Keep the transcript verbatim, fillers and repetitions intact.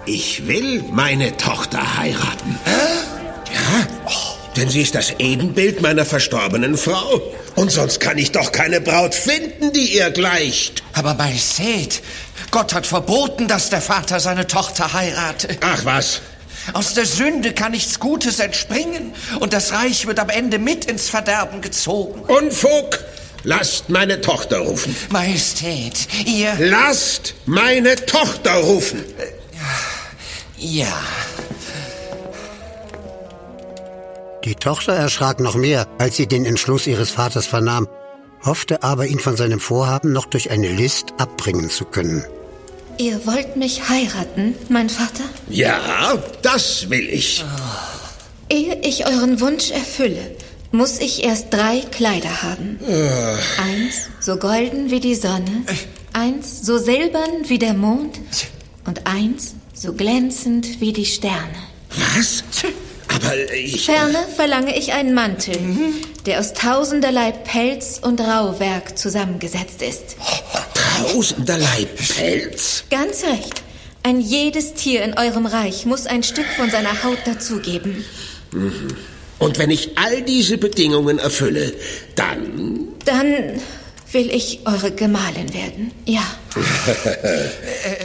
Ich will meine Tochter heiraten. Ja, denn sie ist das Ebenbild meiner verstorbenen Frau. Und sonst kann ich doch keine Braut finden, die ihr gleicht. Aber Majestät, Gott hat verboten, dass der Vater seine Tochter heirate. Ach was? Aus der Sünde kann nichts Gutes entspringen. Und das Reich wird am Ende mit ins Verderben gezogen. Unfug! Lasst meine Tochter rufen. Majestät, ihr... Lasst meine Tochter rufen. Ja. Die Tochter erschrak noch mehr, als sie den Entschluss ihres Vaters vernahm, hoffte aber, ihn von seinem Vorhaben noch durch eine List abbringen zu können. Ihr wollt mich heiraten, mein Vater? Ja, das will ich. Ehe ich euren Wunsch erfülle, muss ich erst drei Kleider haben. Äh. Eins so golden wie die Sonne, eins so silbern wie der Mond und eins so glänzend wie die Sterne. Was? Aber ich... Ferner verlange ich einen Mantel, mhm. der aus tausenderlei Pelz und Rauwerk zusammengesetzt ist. Tausenderlei Pelz? Ganz recht. Ein jedes Tier in eurem Reich muss ein Stück von seiner Haut dazugeben. Mhm. Und wenn ich all diese Bedingungen erfülle, dann... Dann will ich eure Gemahlin werden, ja. äh,